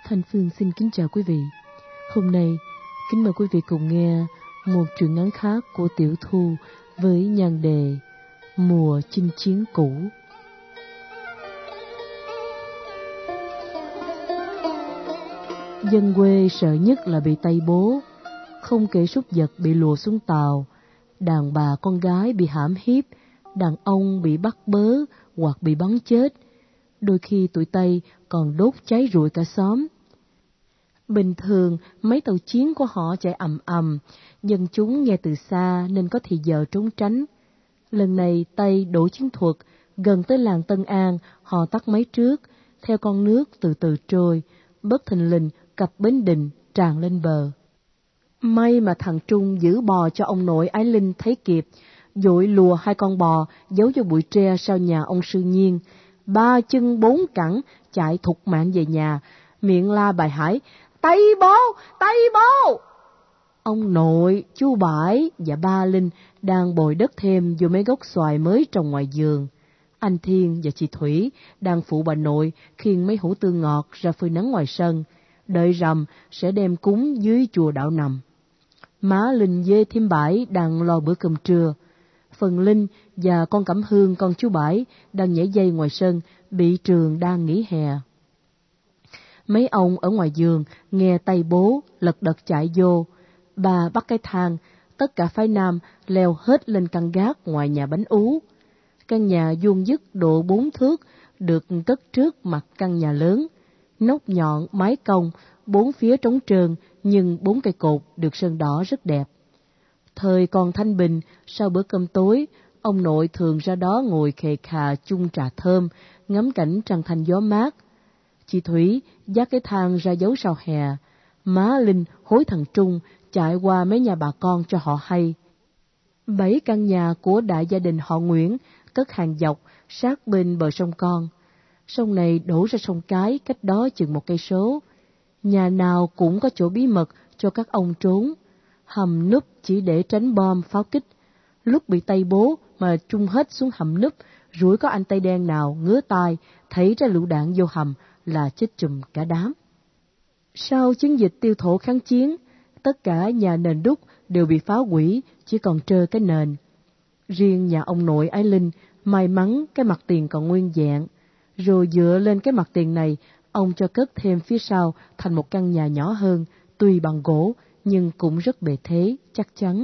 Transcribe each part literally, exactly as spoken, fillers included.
Thanh Phương xin kính chào quý vị. Hôm nay, kính mời quý vị cùng nghe một truyện ngắn khác của Tiểu Thu với nhan đề Mùa chinh chiến cũ. Dân quê sợ nhất là bị Tây bố, không kể súc vật bị lùa xuống tàu, đàn bà con gái bị hãm hiếp, đàn ông bị bắt bớ hoặc bị bắn chết. Đôi khi tụi Tây còn đốt cháy rụi cả xóm. Bình thường, mấy tàu chiến của họ chạy ầm ầm, dân chúng nghe từ xa nên có thì giờ trốn tránh. Lần này Tây đổ chiến thuật, gần tới làng Tân An, họ tắt máy trước, theo con nước từ từ trôi, bất thình lình cặp Bến Đình tràn lên bờ. May mà thằng Trung giữ bò cho ông nội Ái Linh thấy kịp, dội lùa hai con bò giấu cho bụi tre sau nhà ông Sư Nhiên. Ba chân bốn cẳng chạy thục mạng về nhà, miệng la bài hải: Tây bố, Tây bố! Ông nội, chú Bãi và ba Linh đang bồi đất thêm vô mấy gốc xoài mới trồng ngoài vườn. Anh Thiên và chị Thủy đang phụ bà nội khiêng mấy hũ tương ngọt ra phơi nắng ngoài sân, đợi rằm sẽ đem cúng dưới chùa Đạo Nằm. Má Linh với thím Bãi đang lo bữa cơm trưa. Phần Linh và con Cẩm Hương con chú Bãi đang nhảy dây ngoài sân, bị trường đang nghỉ hè. Mấy ông ở ngoài vườn nghe Tây bố lật đật chạy vô. Bà bắt cái thang, tất cả phái nam leo hết lên căn gác ngoài nhà bánh ú. Căn nhà vuông vức độ bốn thước, được cất trước mặt căn nhà lớn. Nóc nhọn, mái cong, bốn phía trống trơn, nhưng bốn cây cột được sơn đỏ rất đẹp. Thời còn thanh bình, sau bữa cơm tối, ông nội thường ra đó ngồi khề khà chung trà thơm, ngắm cảnh trăng thanh gió mát. Chị Thủy dắt cái thang ra giấu sau hè. Má Linh hối thằng Trung chạy qua mấy nhà bà con cho họ hay. Bảy căn nhà của đại gia đình họ Nguyễn cất hàng dọc sát bên bờ sông Con. Sông này đổ ra sông Cái cách đó chừng một cây số. Nhà nào cũng có chỗ bí mật cho các ông trốn. Hầm núp chỉ để tránh bom pháo kích. Lúc bị Tây bố mà trung hết xuống hầm núp, rủi có anh Tây đen nào ngứa tai thấy ra lựu đạn vô hầm là chết chùm cả đám. Sau chiến dịch tiêu thổ kháng chiến, tất cả nhà nền đúc đều bị phá hủy, chỉ còn trơ cái nền. Riêng nhà ông nội Ái Linh may mắn cái mặt tiền còn nguyên vẹn, rồi dựa lên cái mặt tiền này, ông cho cất thêm phía sau thành một căn nhà nhỏ hơn, tuy bằng gỗ nhưng cũng rất bề thế, chắc chắn.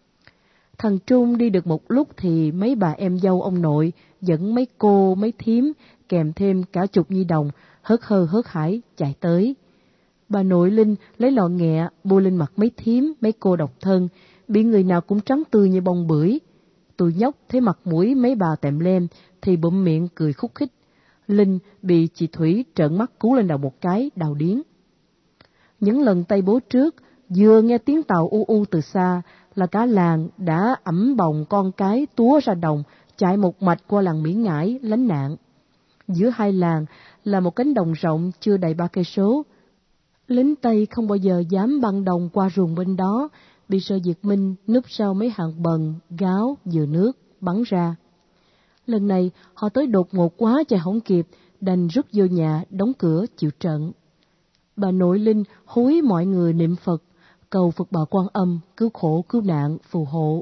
Thằng Trung đi được một lúc thì mấy bà em dâu ông nội dẫn mấy cô, mấy thím, kèm thêm cả chục nhi đồng, hớt hơ hớt hải chạy tới. Bà nội Linh lấy lọ nghẹ bôi lên mặt mấy thím, mấy cô độc thân, bị người nào cũng trắng tươi như bông bưởi. Tụi nhóc thấy mặt mũi mấy bà tẹm lem thì bụm miệng cười khúc khích. Linh bị chị Thủy trợn mắt cú lên đầu một cái, đau điếng. Những lần Tây bố trước, vừa nghe tiếng tàu u u từ xa là cả làng đã ẵm bồng con cái túa ra đồng, chạy một mạch qua làng Mỹ Ngãi lánh nạn. Giữa hai làng là một cánh đồng rộng chưa đầy ba cây số. Lính Tây không bao giờ dám băng đồng qua ruộng bên đó, bị sợ Việt Minh núp sau mấy hàng bần, gáo, dừa nước bắn ra. Lần này họ tới đột ngột quá chạy không kịp, đành rút vô nhà đóng cửa chịu trận. Bà nội Linh hối mọi người niệm Phật, cầu Phật Bà Quan Âm cứu khổ cứu nạn phù hộ.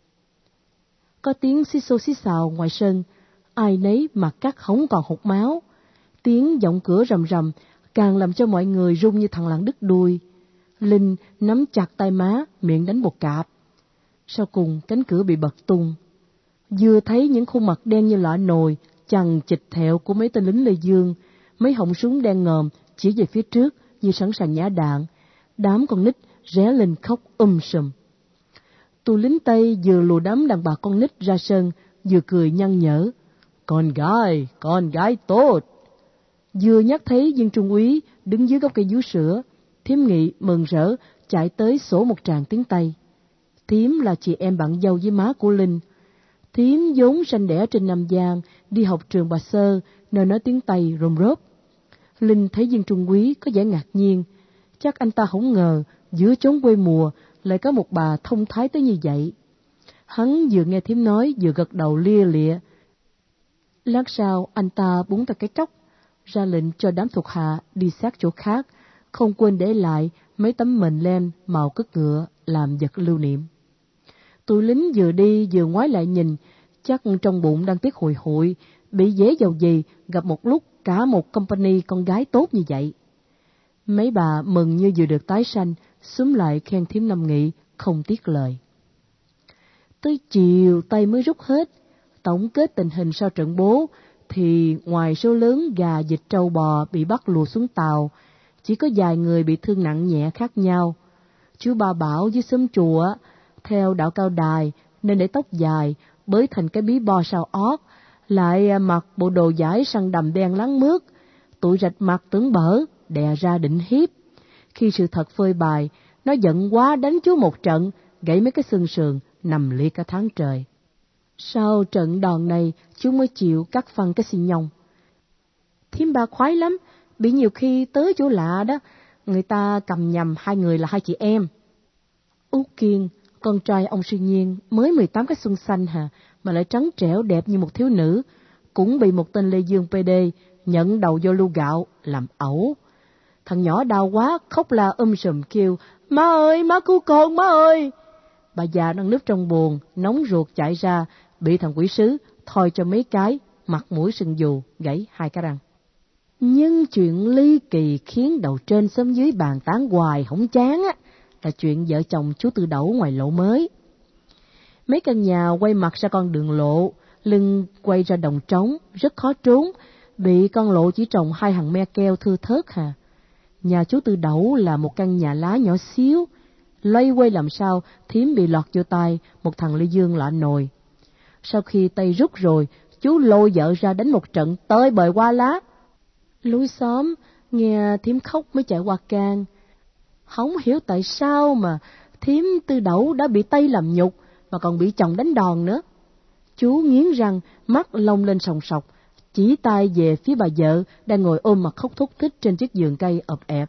Có tiếng xí xô xí xào ngoài sân, ai nấy mặt cắt không còn hột máu. Tiếng giọng cửa rầm rầm càng làm cho mọi người run như thằng lằn đứt đuôi. Linh nắm chặt tay má, miệng đánh bột cạp. Sau cùng cánh cửa bị bật tung. Vừa thấy những khuôn mặt đen như lọ nồi, chằng chịch thẹo của mấy tên lính Lê Dương, mấy họng súng đen ngòm chỉ về phía trước như sẵn sàng nhả đạn. Đám con nít ré lên khóc um sùm. Tụi lính Tây vừa lùa đám đàn bà con nít ra sân, vừa cười nhăn nhở: Con gái, con gái tốt. Vừa nhắc thấy viên trung úy đứng dưới gốc cây vú sữa, thím Nghị mừng rỡ chạy tới sổ một tràng tiếng Tây. Thím là chị em bạn dâu với má của Linh. Thím vốn sanh đẻ trên Nam Giang, đi học trường Bà Sơ, nơi nói tiếng Tây rôm rốp. Linh thấy viên trung úy có vẻ ngạc nhiên, chắc anh ta không ngờ giữa chốn quê mùa lại có một bà thông thái tới như vậy. Hắn vừa nghe thím nói vừa gật đầu lia lịa. Lát sau anh ta búng tay cái tróc, ra lệnh cho đám thuộc hạ đi sát chỗ khác, không quên để lại mấy tấm mền len màu cất ngựa làm vật lưu niệm. Tụi lính vừa đi vừa ngoái lại nhìn, chắc trong bụng đang tiếc hùi hụi, bị dễ dầu gì gặp một lúc cả một company con gái tốt như vậy. Mấy bà mừng như vừa được tái sanh, xúm lại khen thím Năm Nghị không tiếc lời. Tới chiều tay mới rút hết. Tổng kết tình hình sau trận bố thì ngoài số lớn gà, vịt, trâu bò bị bắt lùa xuống tàu, chỉ có vài người bị thương nặng nhẹ khác nhau. Chú Ba Bảo với xóm chùa theo đạo Cao Đài nên để tóc dài bới thành cái bí bo sao ót, lại mặc bộ đồ vải săn đầm đen láng mướt, tụi rạch mặt tưởng bở, đè ra định hiếp. Khi sự thật phơi bày, nó giận quá đánh chú một trận, gãy mấy cái xương sườn, nằm liệt cả tháng trời. Sau trận đòn này, chú mới chịu cắt phân cái xi nhông. Thím Ba khoái lắm, bị nhiều khi tới chỗ lạ đó, người ta cầm nhầm hai người là hai chị em. Út Kiên, con trai ông Suy Nhiên, mới mười tám cái xuân xanh hà, mà lại trắng trẻo đẹp như một thiếu nữ, cũng bị một tên Lê Dương pê đê nhận đầu vô lu gạo, làm ẩu. Thằng nhỏ đau quá, khóc la um sùm kêu, má ơi, má cứu con, má ơi. Bà già đang núp trong buồng, nóng ruột chạy ra, bị thằng quỷ sứ thoi cho mấy cái, mặt mũi sưng dù, gãy hai cái răng. Nhưng chuyện ly kỳ khiến đầu trên xóm dưới bàn tán hoài không chán á, là chuyện vợ chồng chú Tư Đẩu ngoài lộ mới. Mấy căn nhà quay mặt ra con đường lộ, lưng quay ra đồng trống, rất khó trốn, bị con lộ chỉ trồng hai hàng me keo thưa thớt hà. Nhà chú Tư Đẩu là một căn nhà lá nhỏ xíu, loay quay làm sao thím bị lọt vô tay một thằng Lê Dương lạ nồi. Sau khi tay rút rồi, chú lôi vợ ra đánh một trận tơi bời qua lá. Lối xóm nghe thím khóc mới chạy qua can. Không hiểu tại sao mà thím Tư Đẩu đã bị tay làm nhục mà còn bị chồng đánh đòn nữa. Chú nghiến răng, mắt lông lên sòng sọc, chỉ tay về phía bà vợ đang ngồi ôm mặt khóc thút thít trên chiếc giường cây ộp ẹp.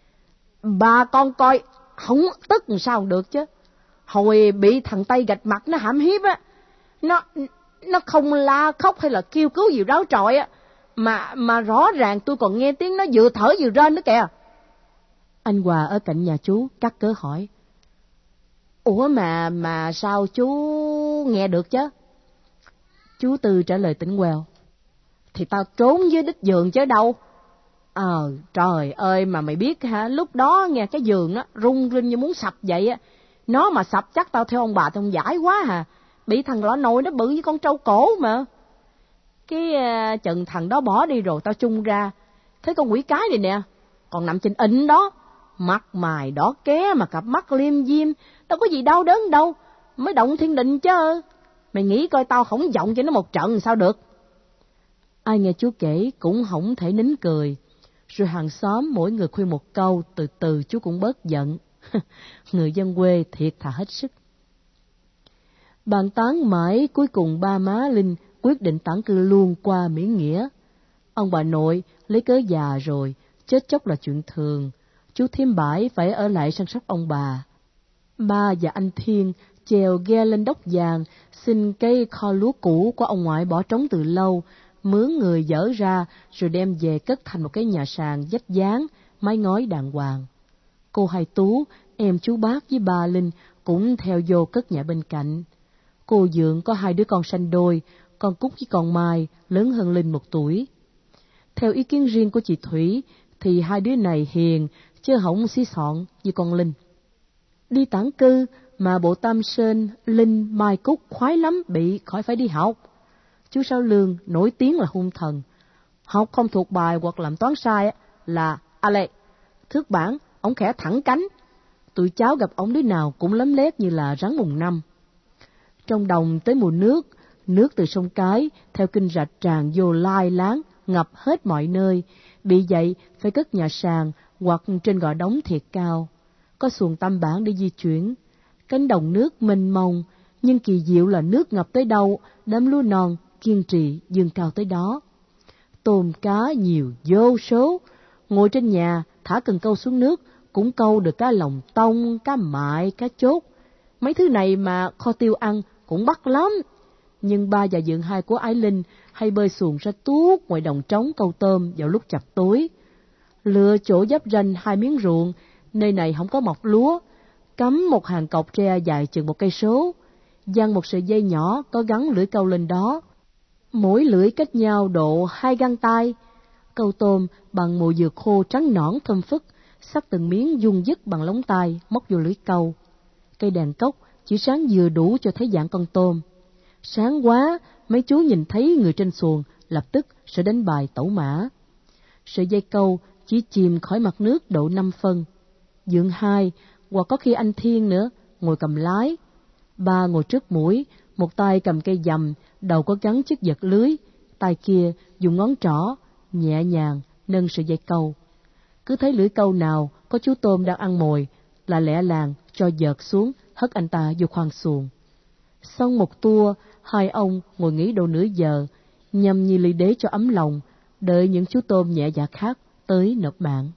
Bà con coi, không tức làm sao được chứ. Hồi bị thằng Tây gạch mặt nó hãm hiếp á, nó nó không la khóc hay là kêu cứu gì ráo trọi á, mà mà rõ ràng tôi còn nghe tiếng nó vừa thở vừa rên nữa kìa. Anh Hòa ở cạnh nhà chú cắt cớ hỏi, ủa mà mà sao chú nghe được chứ? Chú Tư trả lời tỉnh queo, thì tao trốn dưới đít giường chứ đâu. Ờ trời ơi, mà mày biết hả, lúc đó nghe cái giường á rung rinh như muốn sập vậy á. Nó mà sập chắc tao theo ông bà tao giải quá hà. Bị thằng lọ nồi nó bự như con trâu cổ mà. Cái uh, chừng thằng đó bỏ đi rồi tao chung ra, thấy con quỷ cái này nè, còn nằm trên ịnh đó, mặt mày đỏ ké mà cặp mắt liêm diêm, đâu có gì đau đớn đâu, mới động thiên định chứ. Mày nghĩ coi tao không giọng cho nó một trận sao được. Ai nghe chú kể cũng không thể nín cười. Rồi hàng xóm mỗi người khuyên một câu, từ từ chú cũng bớt giận. Người dân quê thiệt thà hết sức. Bàn tán mãi, cuối cùng ba má Linh quyết định tản cư luôn qua Mỹ Nghĩa. Ông bà nội lấy cớ già rồi, chết chóc là chuyện thường. Chú Thím Bãi phải ở lại săn sóc ông bà. Ba và anh Thiên chèo ghe lên đốc vàng, xin cái kho lúa cũ của ông ngoại bỏ trống từ lâu, mướn người dỡ ra rồi đem về cất thành một cái nhà sàn vách dáng, mái ngói đàng hoàng. Cô Hai Tú, em chú Bác với bà Linh cũng theo vô cất nhà bên cạnh. Cô Dượng có hai đứa con sanh đôi, con Cúc với con Mai, lớn hơn Linh một tuổi. Theo ý kiến riêng của chị Thủy, thì hai đứa này hiền, chứ không xí xọn như con Linh. Đi tản cư mà bộ Tam Sơn, Linh, Mai Cúc khoái lắm bị khỏi phải đi học. Chú Sáu Lương nổi tiếng là hung thần. Học không thuộc bài hoặc làm toán sai là a lệ. Thước bản, ổng khẽ thẳng cánh. Tụi cháu gặp ổng đứa nào cũng lấm lét như là rắn mùng năm. Trong đồng tới mùa nước, nước từ sông Cái theo kinh rạch tràn vô lai láng, ngập hết mọi nơi. Bị vậy phải cất nhà sàn hoặc trên gò đống thiệt cao. Có xuồng tam bản để di chuyển. Cánh đồng nước mênh mông, nhưng kỳ diệu là nước ngập tới đâu, đám lúa non kiên trì vươn cao tới đó. Tôm cá nhiều vô số, ngồi trên nhà thả cần câu xuống nước cũng câu được cá lồng tông, cá mại, cá chốt. Mấy thứ này mà kho tiêu ăn cũng bắt lắm. Nhưng ba và Dượng hai của Ái Linh hay bơi xuồng ra tuốt ngoài đồng trống câu tôm vào lúc chập tối. Lựa chỗ giáp ranh hai miếng ruộng, nơi này không có mọc lúa, cắm một hàng cọc tre dài chừng một cây số, giăng một sợi dây nhỏ có gắn lưỡi câu lên đó, mỗi lưỡi cách nhau độ hai găng tay. Câu tôm bằng mồi dừa khô trắng nõn thơm phức, sắc từng miếng dung dứt bằng lóng tay móc vô lưỡi câu. Cây đèn cốc chỉ sáng vừa đủ cho thấy dạng con tôm. Sáng quá, mấy chú nhìn thấy người trên xuồng lập tức sẽ đánh bài tẩu mã. Sợi dây câu chỉ chìm khỏi mặt nước độ năm phân. Dượng hai, hoặc có khi anh Thiên nữa, ngồi cầm lái. Ba ngồi trước mũi, một tay cầm cây dầm, đầu có gắn chiếc giật lưới, tay kia dùng ngón trỏ nhẹ nhàng nâng sợi dây câu. Cứ thấy lưỡi câu nào có chú tôm đang ăn mồi là lẹ làng cho giật xuống, hất anh ta vô khoang xuồng. Xong một tour, hai ông ngồi nghỉ độ nửa giờ, nhâm nhi ly đế cho ấm lòng, đợi những chú tôm nhẹ dạ khác tới nộp mạng.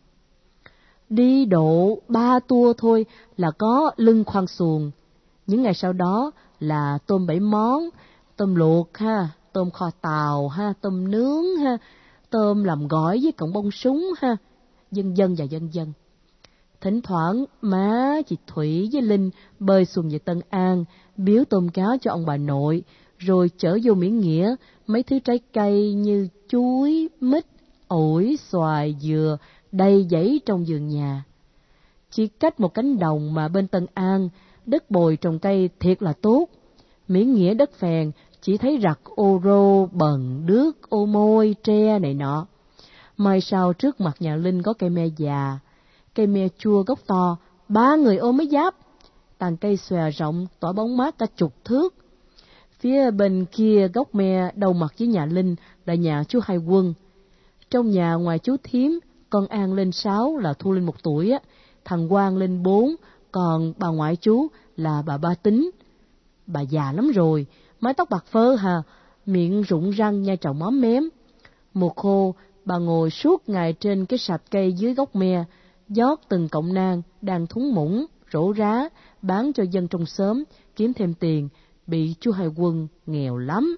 Đi độ ba tour thôi là có lưng khoang xuồng. Những ngày sau đó là tôm bảy món, tôm luộc ha, tôm kho tàu ha, tôm nướng ha, tôm làm gỏi với cọng bông súng ha, dân dân và dân dân. Thỉnh thoảng má chị Thủy với Linh bơi xuồng về Tân An, biếu tôm cá cho ông bà nội, rồi chở vô Miễn Nghĩa mấy thứ trái cây như chuối, mít, ổi, xoài, dừa đầy dãy trong vườn nhà. Chỉ cách một cánh đồng mà bên Tân An, đất bồi trồng cây thiệt là tốt. Miễn Nghĩa đất phèn chỉ thấy rặt ô rô, bần, đước, ô môi, tre này nọ. Mai sau trước mặt nhà Linh có cây me già, cây me chua gốc to, ba người ôm mới giáp. Tàn cây xòe rộng, tỏa bóng mát cả chục thước. Phía bên kia gốc me đầu mặt với nhà Linh là nhà chú Hai Quân. Trong nhà ngoài chú Thím, con An lên sáu là Thu Linh một tuổi á, thằng Quang lên bốn, còn bà ngoại chú là bà Ba Tính. Bà già lắm rồi, mái tóc bạc phơ hà, miệng rụng răng nhai trầu móm mém. Mùa khô, bà ngồi suốt ngày trên cái sạp cây dưới gốc me, giót từng cọng nang đang thúng mũng, rổ rá, bán cho dân trong xóm, kiếm thêm tiền, bị chú Hai Quân nghèo lắm.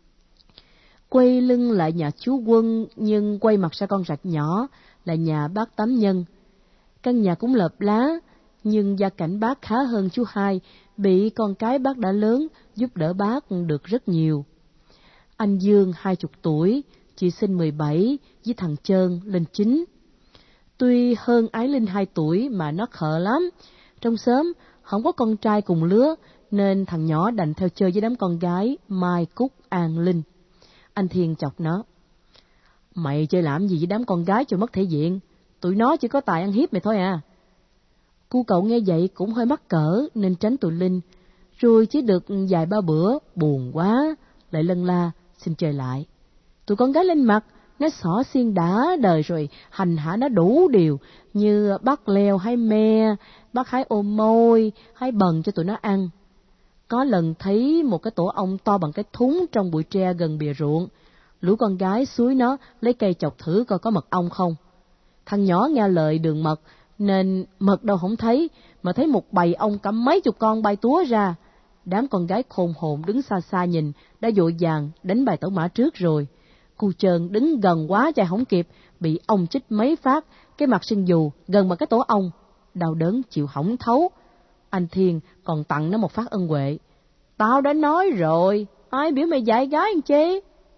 Quay lưng lại nhà chú Quân, nhưng quay mặt ra con rạch nhỏ, là nhà bác Tám Nhân. Căn nhà cũng lợp lá, nhưng gia cảnh bác khá hơn chú Hai, bị con cái bác đã lớn, giúp đỡ bác được rất nhiều. Anh Dương hai chục tuổi, chị Sinh mười bảy, với thằng Trơn lên chín. Tuy hơn Ái Linh hai tuổi mà nó khờ lắm. Trong xóm không có con trai cùng lứa, nên thằng nhỏ đành theo chơi với đám con gái Mai, Cúc, An, Linh. Anh Thiên chọc nó: "Mày chơi làm gì với đám con gái cho mất thể diện? Tụi nó chỉ có tài ăn hiếp mày thôi à." Cu cậu nghe vậy cũng hơi mắc cỡ nên tránh tụi Linh, rồi chỉ được vài ba bữa buồn quá lại lân la xin chơi lại. Tụi con gái lên mặt, nó xỏ xiên đã đời rồi hành hạ nó đủ điều, như bắt leo hái me, bắt hái ô môi, hái bần cho tụi nó ăn. Có lần thấy một cái tổ ong to bằng cái thúng trong bụi tre gần bìa ruộng, lũ con gái xúi nó lấy cây chọc thử coi có mật ong không. Thằng nhỏ nghe lời đường mật nên mật đâu không thấy, mà thấy một bầy ong cả mấy chục con bay túa ra. Đám con gái khôn hồn đứng xa xa nhìn đã vội vàng đánh bài tẩu mã trước rồi. Cu Trơn đứng gần quá chạy không kịp, bị ong chích mấy phát, cái mặt sưng dù gần bằng cái tổ ong, đau đớn chịu hỏng thấu. Anh Thiên còn tặng nó một phát ân huệ: "Tao đã nói rồi, ai biểu mày dạy gái anh chê."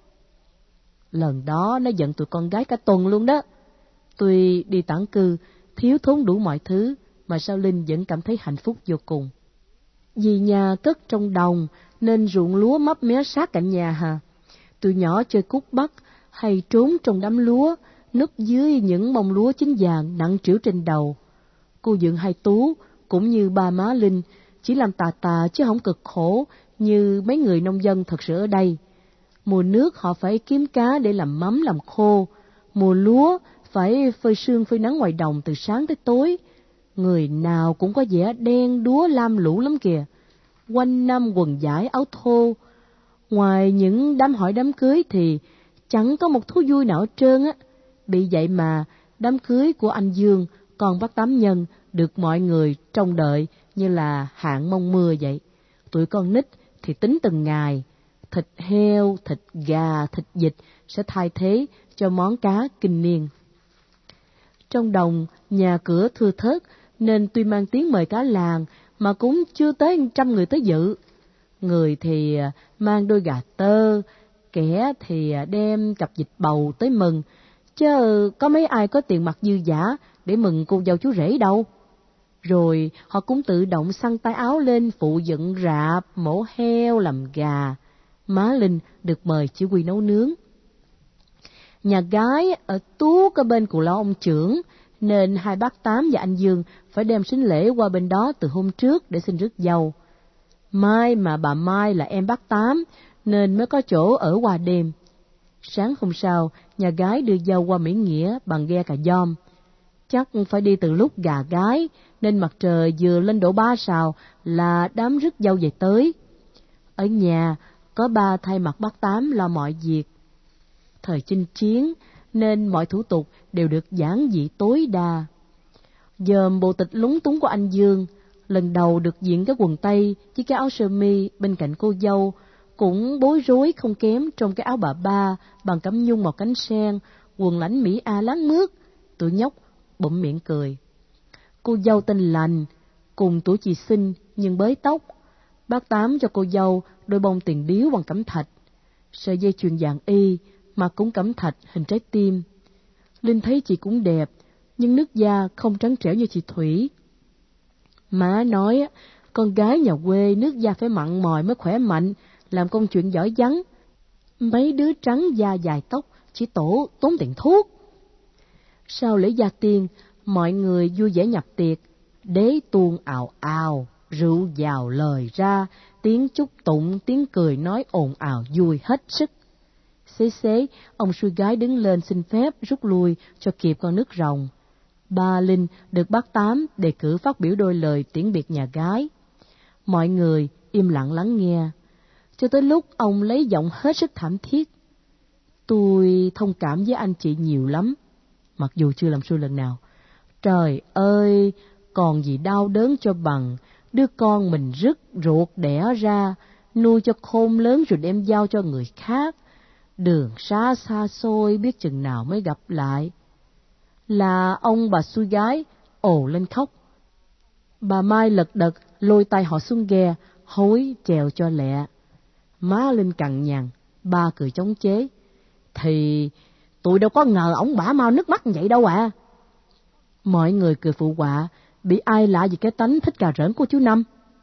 Lần đó nó giận tụi con gái cả tuần luôn đó. Tuy đi tản cư, thiếu thốn đủ mọi thứ, mà sao Linh vẫn cảm thấy hạnh phúc vô cùng. Vì nhà cất trong đồng nên ruộng lúa mấp mé sát cạnh nhà hà. Tụi nhỏ chơi cút bắt hay trốn trong đám lúa, núp dưới những bông lúa chín vàng nặng trĩu trên đầu. Cô Dượng Hai Tú cũng như ba má Linh chỉ làm tà tà chứ không cực khổ như mấy người nông dân thật sự ở đây. Mùa nước họ phải kiếm cá để làm mắm làm khô, mùa lúa phải phơi sương phơi nắng ngoài đồng từ sáng tới tối. Người nào cũng có vẻ đen đúa lam lũ lắm kìa, quanh năm quần vải áo thô. Ngoài những đám hỏi đám cưới thì chẳng có một thú vui nào hết trơn á. Bị vậy mà đám cưới của anh Dương, con bác Tám Nhân, được mọi người trông đợi như là hạn mong mưa vậy. Tụi con nít thì tính từng ngày, thịt heo, thịt gà, thịt vịt sẽ thay thế cho món cá kinh niên. Trong đồng, nhà cửa thưa thớt, nên tuy mang tiếng mời cả làng, mà cũng chưa tới trăm người tới dự. Người thì mang đôi gà tơ, kẻ thì đem cặp vịt bầu tới mừng, chứ có mấy ai có tiền mặt dư dả để mừng cô dâu chú rể đâu. Rồi họ cũng tự động xăng tay áo lên phụ dựng rạp, mổ heo, làm gà. Má Linh được mời chỉ huy nấu nướng. Nhà gái ở tuốt ở bên cù lao ông trưởng, nên hai bác Tám và anh Dương phải đem sính lễ qua bên đó từ hôm trước để xin rước dâu. Mai mà bà Mai là em bác Tám, nên mới có chỗ ở qua đêm. Sáng hôm sau, nhà gái đưa dâu qua Mỹ Nghĩa bằng ghe cà dom. Chắc phải đi từ lúc gà gái, nên mặt trời vừa lên đổ ba sào là đám rước dâu về tới. Ở nhà, có ba thay mặt bác Tám lo mọi việc. Thời chinh chiến, nên mọi thủ tục đều được giản dị tối đa. Dòm bộ tịch lúng túng của anh Dương, lần đầu được diện cái quần tây với cái áo sơ mi bên cạnh cô dâu, cũng bối rối không kém trong cái áo bà ba bằng cẩm nhung màu cánh sen, quần lãnh Mỹ A láng mướt. Tụi nhóc bụm miệng cười. Cô dâu tên Lành, cùng tuổi chị xinh nhưng bới tóc. Bác Tám cho cô dâu đôi bông tiền điếu bằng cẩm thạch, sợi dây chuyền vàng y mà cũng cẩm thạch hình trái tim. Linh thấy chị cũng đẹp, nhưng nước da không trắng trẻo như chị Thủy. Má nói con gái nhà quê nước da phải mặn mòi mới khỏe mạnh, làm công chuyện giỏi vắng. Mấy đứa trắng da dài tóc chỉ tổ tốn tiền thuốc. Sau lễ gia tiên, mọi người vui vẻ nhập tiệc, đế tuôn ào ào, rượu vào lời ra, tiếng chúc tụng, tiếng cười nói ồn ào vui hết sức. Xế xế, ông xuôi gái đứng lên xin phép rút lui cho kịp con nước rồng. Ba Linh được bác Tám đề cử phát biểu đôi lời tiễn biệt nhà gái. Mọi người im lặng lắng nghe, cho tới lúc ông lấy giọng hết sức thảm thiết. Tôi thông cảm với anh chị nhiều lắm, mặc dù chưa làm xuôi lần nào. Trời ơi, còn gì đau đớn cho bằng đứa con mình rứt ruột đẻ ra, nuôi cho khôn lớn rồi đem giao cho người khác. Đường xa xa xôi biết chừng nào mới gặp lại. Là ông bà xui gái ồ lên khóc. Bà Mai lật đật lôi tay họ xuống ghe, hối chèo cho lẹ. Má Linh cằn nhằn, ba cười chống chế. Thì tụi đâu có ngờ ổng bả mau nước mắt như vậy đâu à. Mọi người cười phụ họa, bị ai lạ vì cái tánh thích cà rỡn của chú Năm.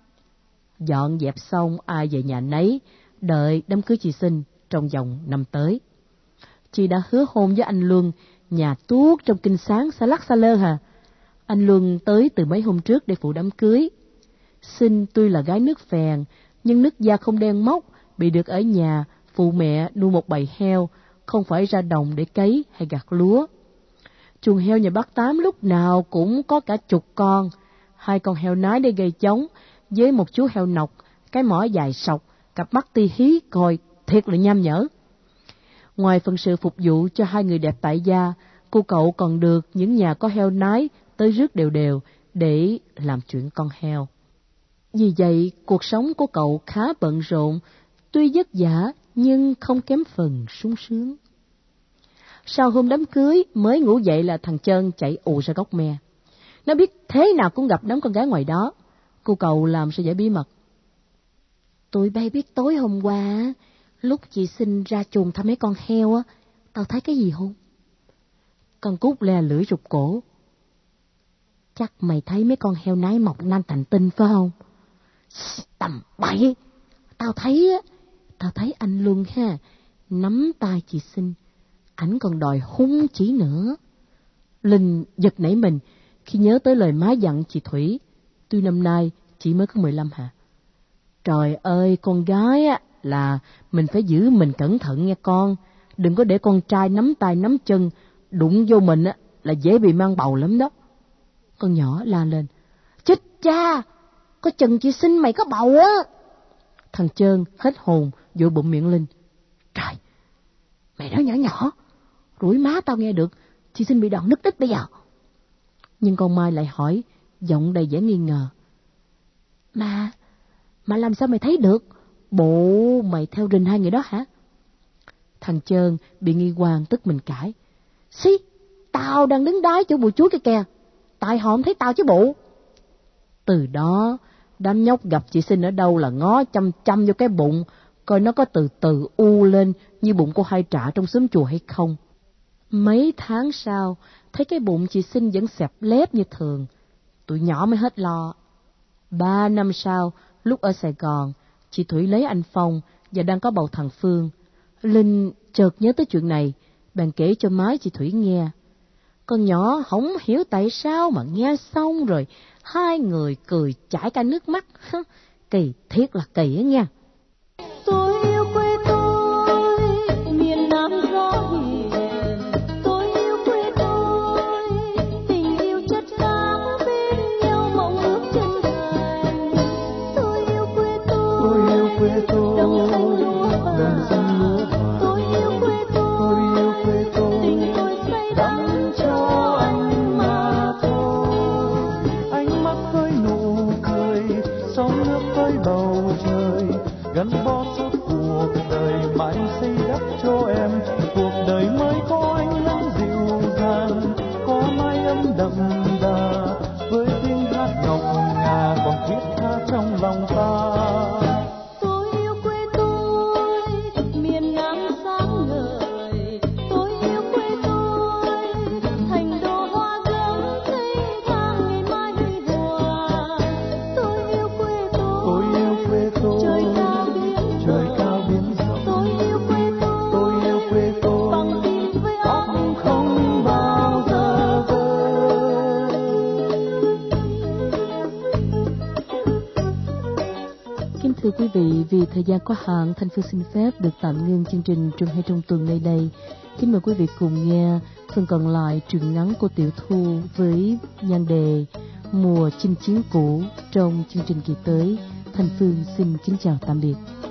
Dọn dẹp xong ai về nhà nấy, đợi đám cưới chị Sinh trong vòng năm tới. Chị đã hứa hôn với anh Luân, nhà tuốt trong kinh sáng xa lắc xa lơ hà. Anh Luân tới từ mấy hôm trước để phụ đám cưới. Sinh tuy là gái nước phèn, nhưng nước da không đen mốc, bị được ở nhà phụ mẹ nuôi một bầy heo, không phải ra đồng để cấy hay gặt lúa. Chuồng heo nhà bác Tám lúc nào cũng có cả chục con, hai con heo nái để gây trống, với một chú heo nọc, cái mỏ dài sọc, cặp mắt ti hí coi thiệt là nham nhở. Ngoài phần sự phục vụ cho hai người đẹp tại gia, cô cậu còn được những nhà có heo nái tới rước đều đều để làm chuyện con heo. Vì vậy, cuộc sống của cậu khá bận rộn, tuy vất vả nhưng không kém phần sung sướng. Sau hôm đám cưới, mới ngủ dậy là thằng Trơn chạy ù ra gốc me. Nó biết thế nào cũng gặp đám con gái ngoài đó. Cô cậu làm sao giải bí mật. Tụi bay biết tối hôm qua, lúc chị Sinh ra chuồng thăm mấy con heo á, tao thấy cái gì không? Con Cút le lưỡi rụt cổ. Chắc mày thấy mấy con heo nái mọc nanh thành tinh phải không? Tầm bậy! Tao thấy á, tao thấy anh Luân ha, nắm tay chị Sinh, ảnh còn đòi hung chỉ nữa. Linh giật nảy mình khi nhớ tới lời má dặn chị Thủy, tuy năm nay chỉ mới có mười lăm hả. Trời ơi, con gái á là mình phải giữ mình cẩn thận nghe con, đừng có để con trai nắm tay nắm chân, đụng vô mình á là dễ bị mang bầu lắm đó. Con nhỏ la lên, chết cha, có chừng chị Sinh mày có bầu á. Thằng Trơn hết hồn vội bụm miệng Linh, trời, mày nói nhỏ nhỏ, rủi má tao nghe được, chị Sinh bị đòn nứt đít bây giờ. Nhưng con Mai lại hỏi, giọng đầy vẻ nghi ngờ, Mà, mà làm sao mày thấy được? Bộ mày theo rình hai người đó hả? Thằng Trơn bị nghi hoàng tức mình cãi, xí, tao tao đang đứng đái chỗ bụi chuối kia kìa, tại họ không thấy tao chứ bộ. Từ đó, đám nhóc gặp chị Sinh ở đâu là ngó chăm chăm vô cái bụng, coi nó có từ từ u lên như bụng cô Hai Trạ trong xóm chùa hay không. Mấy tháng sau, thấy cái bụng chị Sinh vẫn xẹp lép như thường, tụi nhỏ mới hết lo. Ba năm sau, lúc ở Sài Gòn, chị Thủy lấy anh Phong và đang có bầu thằng Phương. Linh chợt nhớ tới chuyện này, bèn kể cho má chị Thủy nghe. Con nhỏ không hiểu tại sao mà nghe xong rồi hai người cười chảy cả nước mắt. Kỳ thiệt là kỳ á nha. Tôi yêu quê tôi, miền Nam gió hiền. Tôi yêu quê tôi, tình yêu chất cám bên nhau mộng ước chân thành. Tôi yêu quê tôi, tôi yêu quê tôi, đồng xanh lúa đồng xanh lúa vàng. tôi yêu quê tôi, tôi yêu quê tôi, tình tôi say đắm cho anh mà thôi. ánh mắt với nụ cười, sóng nước với bầu trời, gắn bó suốt cuộc đời mãi xây đắp cho em. Cuộc đời mới có ánh nắng dịu dàng, có mái ấm đậm đà, với tiếng hát ngọc ngà còn thiết tha trong lòng ta. Tôi yêu quê tôi, miền Nam sáng ngời. Tôi yêu quê tôi, thành đô hoa gấm cây thang ngày mai huy hoàng. Tôi yêu quê tôi, Tôi yêu quê tôi, trời cao biển trời rộng. cao biển rộng. Tôi yêu quê tôi, Tôi yêu quê tôi, bằng tim với óc óc không bao giờ vơi. Kính thưa quý vị, vì thời gian có hạn, Thanh Phương xin phép được tạm ngưng chương trình trong hai trong tuần nơi đây. Kính mời quý vị cùng nghe phần còn lại truyện ngắn của Tiểu Thu với nhan đề Mùa chinh chiến cũ trong chương trình kỳ tới. Thanh Phương xin kính chào tạm biệt.